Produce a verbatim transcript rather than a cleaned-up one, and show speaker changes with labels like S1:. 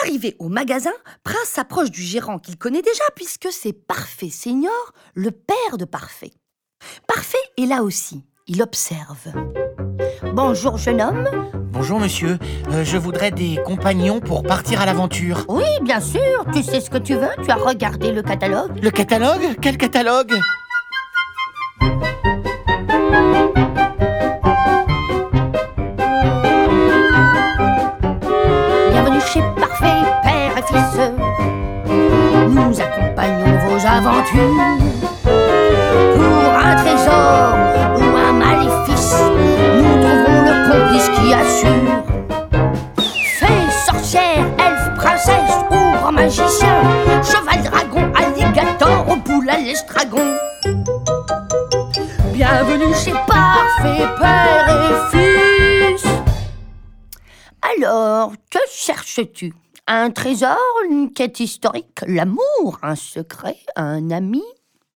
S1: Arrivé au magasin, Prince s'approche du gérant qu'il connaît déjà puisque c'est Parfait Senior, le père de Parfait. Parfait est là aussi. Il observe. Bonjour, jeune homme.
S2: Bonjour monsieur, euh, je voudrais des compagnons pour partir à l'aventure.
S1: Oui, bien sûr, tu sais ce que tu veux, tu as regardé le catalogue.
S2: Le catalogue? Quel catalogue?
S1: Bienvenue chez Parfait, père et fils. Nous accompagnons vos aventures. Pour un trésor ou un maléfice, nous trouverons le complice qui assure. Fée, sorcière, elfe, princesse ou grand magicien, cheval, dragon, alligator, ou poule à l'estragon. Bienvenue chez Parfait, père et fils. Alors, que cherches-tu? Un trésor, une quête historique, l'amour, un secret, un ami?